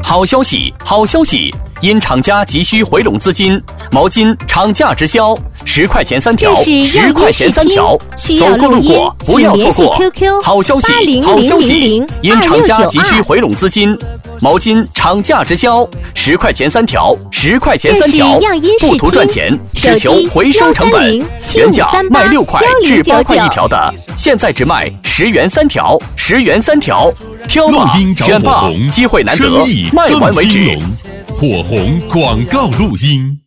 好消息，好消息！因厂家急需回笼资金，毛巾厂价直销，10块钱3条，10块钱3条。走过路过不要错过。好消息，好消息！因厂家急需回笼资金，毛巾厂价直销，10块钱3条，10块钱3条。不图赚钱，只求回收成本。原价卖6块至8块1条的，现在只卖10元3条，10元3条。挑吧，选吧，机会难得，卖完为止。 火红广告录音。